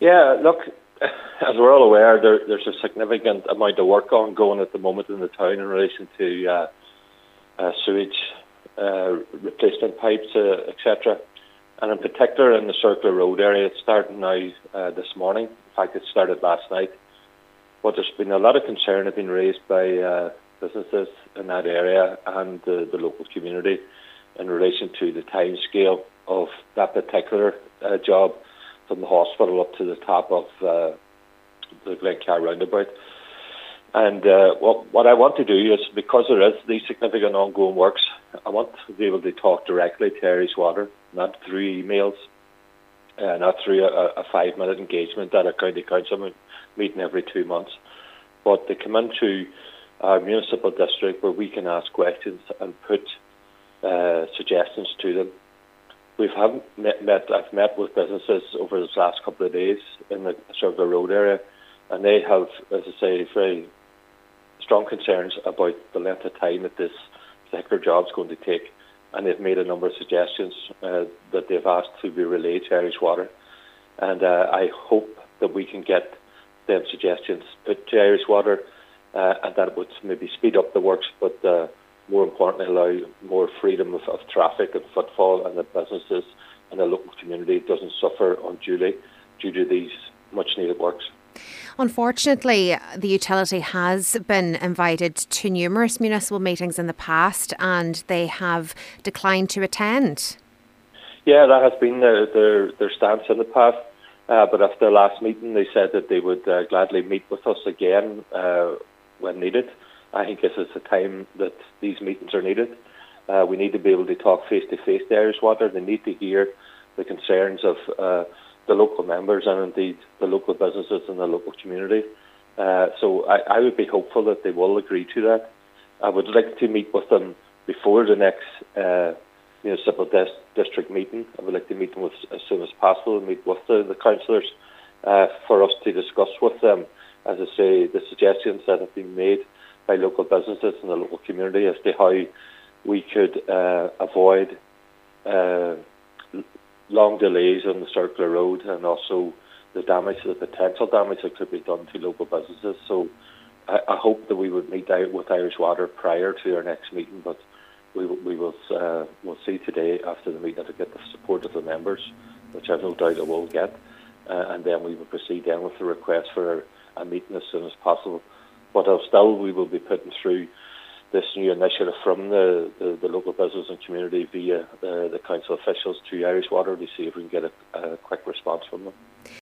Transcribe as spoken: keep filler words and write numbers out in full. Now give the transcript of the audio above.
Yeah, look, as we're all aware, there, there's a significant amount of work ongoing at the moment in the town in relation to uh, uh, sewage uh, replacement pipes, uh, et cetera. And in particular in the Circular Road area, it's starting now uh, this morning. In fact, it started last night. But there's been a lot of concern have been raised by uh, businesses in that area and the, the local community in relation to the time scale of that particular uh, job from the hospital up to the top of uh, the Glencar roundabout. And uh, what, what I want to do is, because there is these significant ongoing works, I want to be able to talk directly to Irish Water, not through emails, uh, not through a, a five-minute engagement at a county council meeting every two months, but to come into our municipal district where we can ask questions and put uh, suggestions to them. We've have met, met, I've met with businesses over the last couple of days in the Circular Road area, and they have, as I say, very strong concerns about the length of time that this particular job is going to take, and they've made a number of suggestions uh, that they've asked to be relayed to Irish Water, and uh, I hope that we can get them suggestions put to Irish Water, uh, and that would maybe speed up the works, but uh, more importantly allow more freedom of, of traffic and footfall, and that businesses and the local community doesn't suffer unduly due to these much needed works. Unfortunately, the utility has been invited to numerous municipal meetings in the past and they have declined to attend. Yeah, that has been their, their, their stance in the past. Uh, but after the last meeting, they said that they would uh, gladly meet with us again uh, when needed. I think this is the time that these meetings are needed. Uh, we need to be able to talk face-to-face to Irish Water. They need to hear the concerns of uh, the local members and indeed the local businesses and the local community. Uh, so I, I would be hopeful that they will agree to that. I would like to meet with them before the next uh, municipal dis- district meeting. I would like to meet them with, as soon as possible, and meet with the, the councillors uh, for us to discuss with them, as I say, the suggestions that have been made by local businesses and the local community as to how we could uh, avoid uh, long delays on the Circular Road and also the damage, the potential damage that could be done to local businesses. So I, I hope that we would meet out with Irish Water prior to our next meeting, but we, we will uh, we'll see today after the meeting to get the support of the members, which I have no doubt it will get, uh, and then we will proceed then with the request for a, a meeting as soon as possible. But uh, still, we will be putting through this new initiative from the, the, the local business and community via uh, the council officials to Irish Water to see if we can get a, a quick response from them.